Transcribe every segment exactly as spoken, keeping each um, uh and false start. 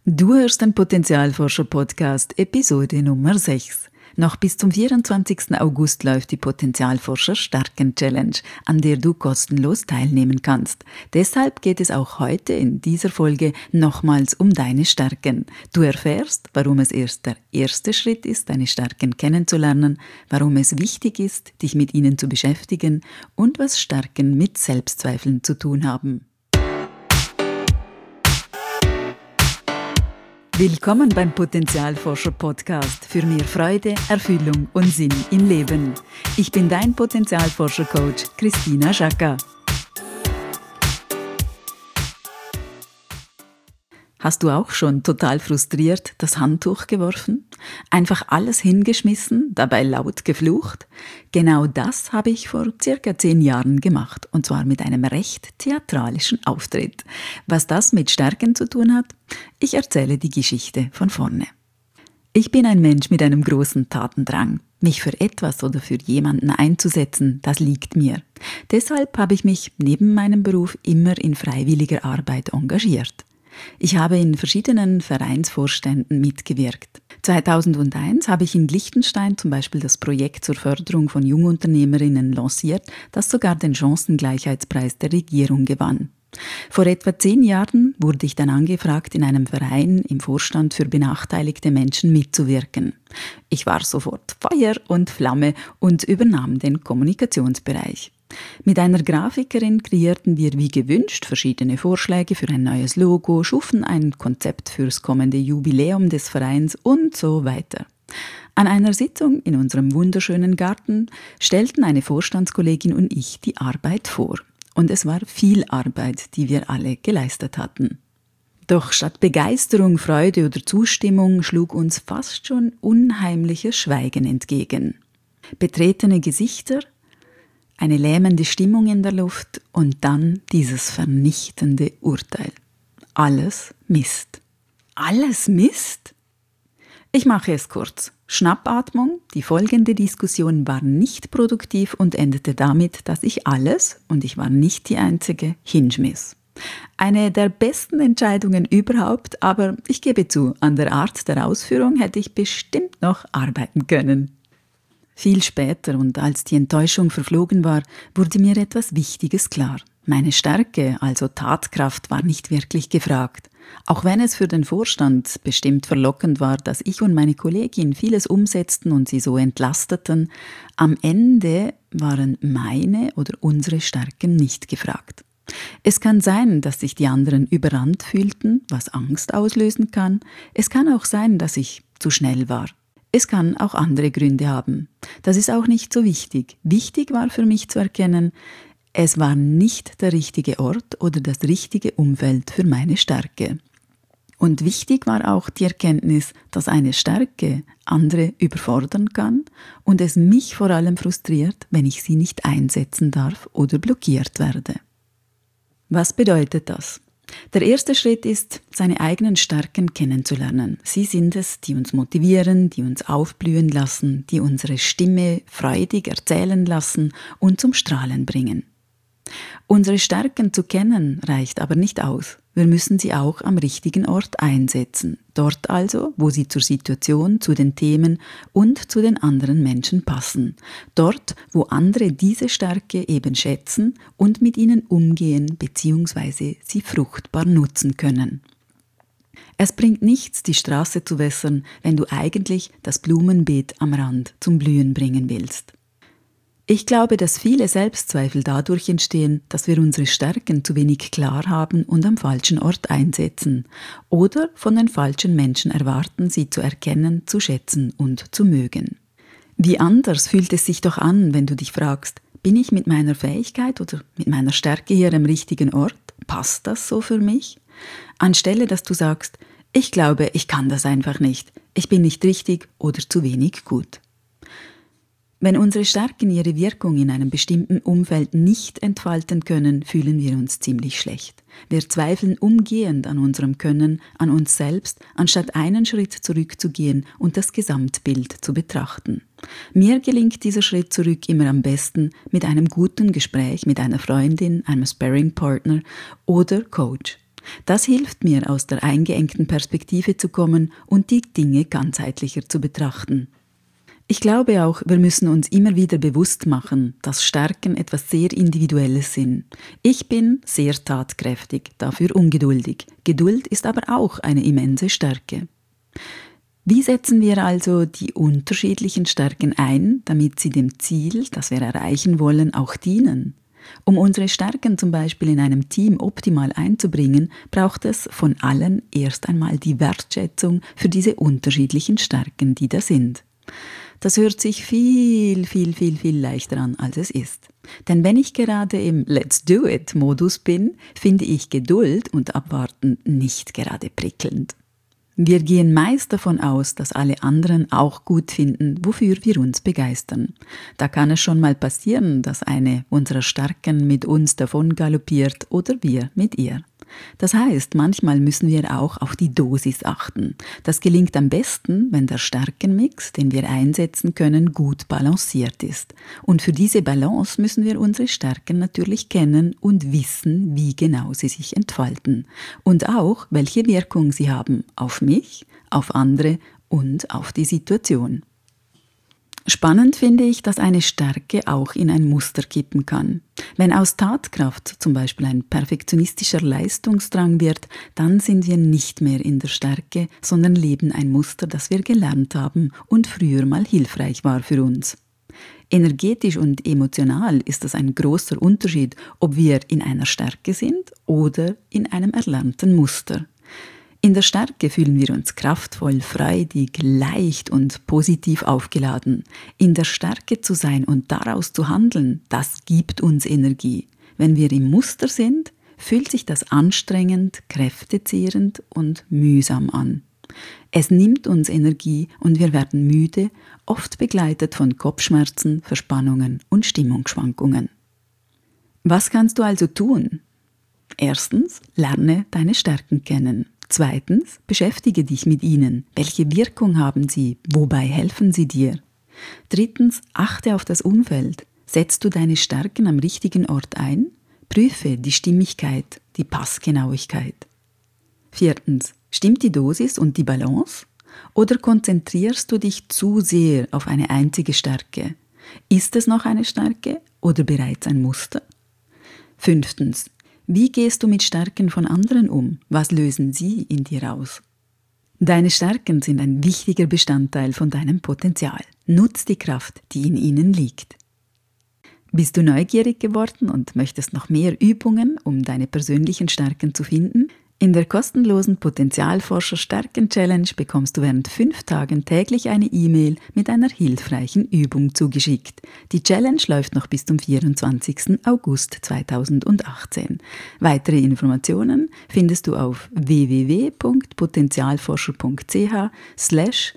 Du hörst den Potenzialforscher-Podcast, Episode Nummer sechs. Noch bis zum vierundzwanzigsten August läuft die Potenzialforscher-Stärken-Challenge, an der du kostenlos teilnehmen kannst. Deshalb geht es auch heute in dieser Folge nochmals um deine Stärken. Du erfährst, warum es erst der erste Schritt ist, deine Stärken kennenzulernen, warum es wichtig ist, dich mit ihnen zu beschäftigen und was Stärken mit Selbstzweifeln zu tun haben. Willkommen beim Potenzialforscher-Podcast für mehr Freude, Erfüllung und Sinn im Leben. Ich bin dein Potenzialforscher-Coach Christina Schaka. Hast du auch schon total frustriert das Handtuch geworfen? Einfach alles hingeschmissen, dabei laut geflucht? Genau das habe ich vor circa zehn Jahren gemacht, und zwar mit einem recht theatralischen Auftritt. Was das mit Stärken zu tun hat? Ich erzähle die Geschichte von vorne. Ich bin ein Mensch mit einem großen Tatendrang. Mich für etwas oder für jemanden einzusetzen, das liegt mir. Deshalb habe ich mich neben meinem Beruf immer in freiwilliger Arbeit engagiert. Ich habe in verschiedenen Vereinsvorständen mitgewirkt. zweitausendeins habe ich in Liechtenstein zum Beispiel das Projekt zur Förderung von Jungunternehmerinnen lanciert, das sogar den Chancengleichheitspreis der Regierung gewann. Vor etwa zehn Jahren wurde ich dann angefragt, in einem Verein im Vorstand für benachteiligte Menschen mitzuwirken. Ich war sofort Feuer und Flamme und übernahm den Kommunikationsbereich. Mit einer Grafikerin kreierten wir wie gewünscht verschiedene Vorschläge für ein neues Logo, schufen ein Konzept fürs kommende Jubiläum des Vereins und so weiter. An einer Sitzung in unserem wunderschönen Garten stellten eine Vorstandskollegin und ich die Arbeit vor. Und es war viel Arbeit, die wir alle geleistet hatten. Doch statt Begeisterung, Freude oder Zustimmung schlug uns fast schon unheimliches Schweigen entgegen. Betretene Gesichter, eine lähmende Stimmung in der Luft und dann dieses vernichtende Urteil. Alles Mist. Alles Mist? Ich mache es kurz. Schnappatmung, die folgende Diskussion war nicht produktiv und endete damit, dass ich alles, und ich war nicht die Einzige, hinschmiss. Eine der besten Entscheidungen überhaupt, aber ich gebe zu, an der Art der Ausführung hätte ich bestimmt noch arbeiten können. Viel später und als die Enttäuschung verflogen war, wurde mir etwas Wichtiges klar. Meine Stärke, also Tatkraft, war nicht wirklich gefragt. Auch wenn es für den Vorstand bestimmt verlockend war, dass ich und meine Kollegin vieles umsetzten und sie so entlasteten, am Ende waren meine oder unsere Stärken nicht gefragt. Es kann sein, dass sich die anderen überrannt fühlten, was Angst auslösen kann. Es kann auch sein, dass ich zu schnell war. Es kann auch andere Gründe haben. Das ist auch nicht so wichtig. Wichtig war für mich zu erkennen, es war nicht der richtige Ort oder das richtige Umfeld für meine Stärke. Und wichtig war auch die Erkenntnis, dass eine Stärke andere überfordern kann und es mich vor allem frustriert, wenn ich sie nicht einsetzen darf oder blockiert werde. Was bedeutet das? Der erste Schritt ist, seine eigenen Stärken kennenzulernen. Sie sind es, die uns motivieren, die uns aufblühen lassen, die unsere Stimme freudig erzählen lassen und zum Strahlen bringen. Unsere Stärken zu kennen reicht aber nicht aus. Wir müssen sie auch am richtigen Ort einsetzen. Dort also, wo sie zur Situation, zu den Themen und zu den anderen Menschen passen. Dort, wo andere diese Stärke eben schätzen und mit ihnen umgehen bzw. sie fruchtbar nutzen können. Es bringt nichts, die Straße zu wässern, wenn du eigentlich das Blumenbeet am Rand zum Blühen bringen willst. Ich glaube, dass viele Selbstzweifel dadurch entstehen, dass wir unsere Stärken zu wenig klar haben und am falschen Ort einsetzen oder von den falschen Menschen erwarten, sie zu erkennen, zu schätzen und zu mögen. Wie anders fühlt es sich doch an, wenn du dich fragst, bin ich mit meiner Fähigkeit oder mit meiner Stärke hier am richtigen Ort? Passt das so für mich? Anstelle, dass du sagst, ich glaube, ich kann das einfach nicht, ich bin nicht richtig oder zu wenig gut. Wenn unsere Stärken ihre Wirkung in einem bestimmten Umfeld nicht entfalten können, fühlen wir uns ziemlich schlecht. Wir zweifeln umgehend an unserem Können, an uns selbst, anstatt einen Schritt zurückzugehen und das Gesamtbild zu betrachten. Mir gelingt dieser Schritt zurück immer am besten mit einem guten Gespräch mit einer Freundin, einem Sparring-Partner oder Coach. Das hilft mir, aus der eingeengten Perspektive zu kommen und die Dinge ganzheitlicher zu betrachten. Ich glaube auch, wir müssen uns immer wieder bewusst machen, dass Stärken etwas sehr Individuelles sind. Ich bin sehr tatkräftig, dafür ungeduldig. Geduld ist aber auch eine immense Stärke. Wie setzen wir also die unterschiedlichen Stärken ein, damit sie dem Ziel, das wir erreichen wollen, auch dienen? Um unsere Stärken zum Beispiel in einem Team optimal einzubringen, braucht es von allen erst einmal die Wertschätzung für diese unterschiedlichen Stärken, die da sind. Das hört sich viel, viel, viel, viel leichter an, als es ist. Denn wenn ich gerade im Let's-do-it-Modus bin, finde ich Geduld und Abwarten nicht gerade prickelnd. Wir gehen meist davon aus, dass alle anderen auch gut finden, wofür wir uns begeistern. Da kann es schon mal passieren, dass eine unserer Stärken mit uns davon galoppiert oder wir mit ihr. Das heißt, manchmal müssen wir auch auf die Dosis achten. Das gelingt am besten, wenn der Stärkenmix, den wir einsetzen können, gut balanciert ist. Und für diese Balance müssen wir unsere Stärken natürlich kennen und wissen, wie genau sie sich entfalten. Und auch, welche Wirkung sie haben auf mich, auf andere und auf die Situation. Spannend finde ich, dass eine Stärke auch in ein Muster kippen kann. Wenn aus Tatkraft zum Beispiel ein perfektionistischer Leistungsdrang wird, dann sind wir nicht mehr in der Stärke, sondern leben ein Muster, das wir gelernt haben und früher mal hilfreich war für uns. Energetisch und emotional ist das ein großer Unterschied, ob wir in einer Stärke sind oder in einem erlernten Muster. In der Stärke fühlen wir uns kraftvoll, freudig, leicht und positiv aufgeladen. In der Stärke zu sein und daraus zu handeln, das gibt uns Energie. Wenn wir im Muster sind, fühlt sich das anstrengend, kräftezehrend und mühsam an. Es nimmt uns Energie und wir werden müde, oft begleitet von Kopfschmerzen, Verspannungen und Stimmungsschwankungen. Was kannst du also tun? Erstens, lerne deine Stärken kennen. Zweitens, beschäftige dich mit ihnen. Welche Wirkung haben sie? Wobei helfen sie dir? Drittens, achte auf das Umfeld. Setzt du deine Stärken am richtigen Ort ein? Prüfe die Stimmigkeit, die Passgenauigkeit. Viertens, stimmt die Dosis und die Balance? Oder konzentrierst du dich zu sehr auf eine einzige Stärke? Ist es noch eine Stärke oder bereits ein Muster? Fünftens, wie gehst du mit Stärken von anderen um? Was lösen sie in dir aus? Deine Stärken sind ein wichtiger Bestandteil von deinem Potenzial. Nutz die Kraft, die in ihnen liegt. Bist du neugierig geworden und möchtest noch mehr Übungen, um deine persönlichen Stärken zu finden? In der kostenlosen Potenzialforscher-Stärken-Challenge bekommst du während fünf Tagen täglich eine E-Mail mit einer hilfreichen Übung zugeschickt. Die Challenge läuft noch bis zum vierundzwanzigsten August zweitausendachtzehn. Weitere Informationen findest du auf w w w punkt potenzialforscher punkt c h slash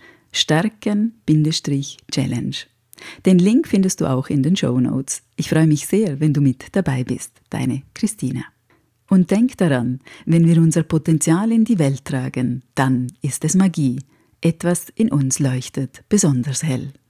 stärken-challenge. Den Link findest du auch in den Shownotes. Ich freue mich sehr, wenn du mit dabei bist. Deine Christina. Und denk daran, wenn wir unser Potenzial in die Welt tragen, dann ist es Magie. Etwas in uns leuchtet besonders hell.